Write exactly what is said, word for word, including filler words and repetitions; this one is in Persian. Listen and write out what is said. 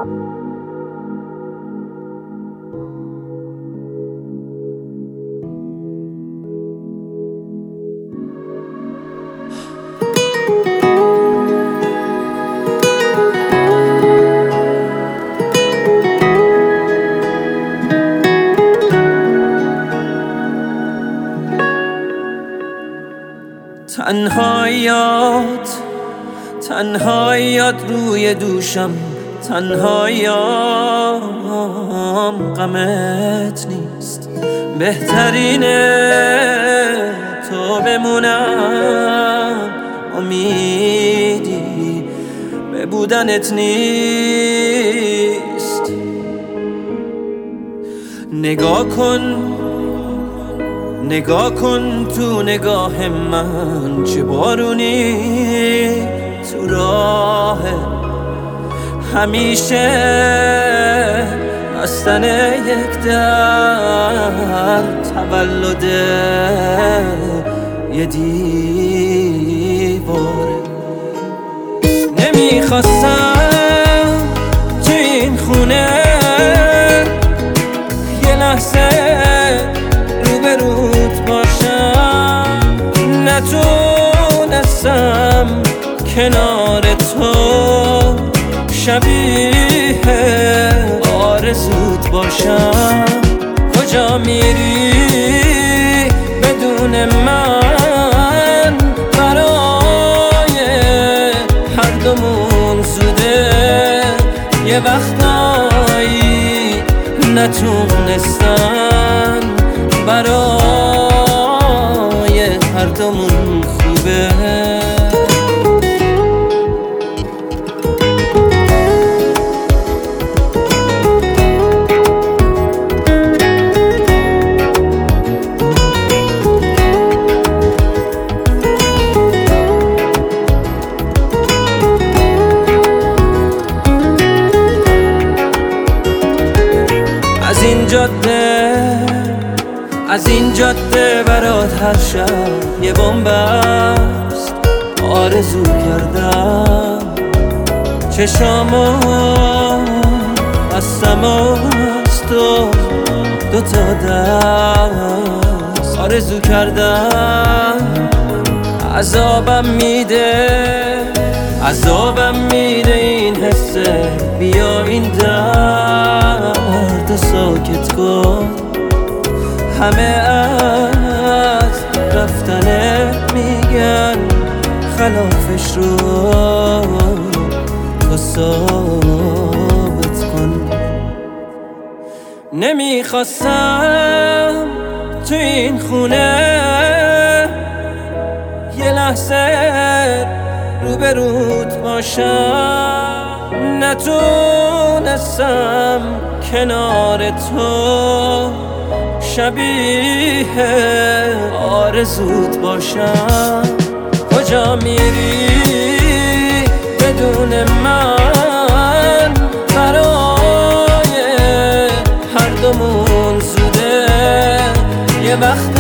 تنهاییات تنهاییات روی دوشم، تنهاییام غمت نیست. بهترینه تو بمونم، امیدی به بودنت نیست. نگاه کن نگاه کن تو نگاه من، چه بارونی تو راه. همیشه بستن یک در، تولد یه دیواره. نمیخواستم تو این خونه یه لحظه روبروت باشم، نتونستم کنار تو شبیه آرزوت باشم. کجا میری بدون من؟ برای هر دومون زوده. یه وقتایی نتونستن برای هر دومون خوبه. از این جاده از این جاده برات هر شب یه بمبست. آرزو کردم چشامو بستم از تو دوتا دست. آرزو کردم عذابم میده عذابم میده این حسه. بیا این درد ساکت کن. همه از رفتنت میگن، خلافش رو تو ثابت کن. نمیخواستم تو این خونه یه لحظه روبروت باشم، نتونستم کنار تو شبیه آرزوت باشم. کجا میری بدون من؟ برای هر دومون زوده. یه وقت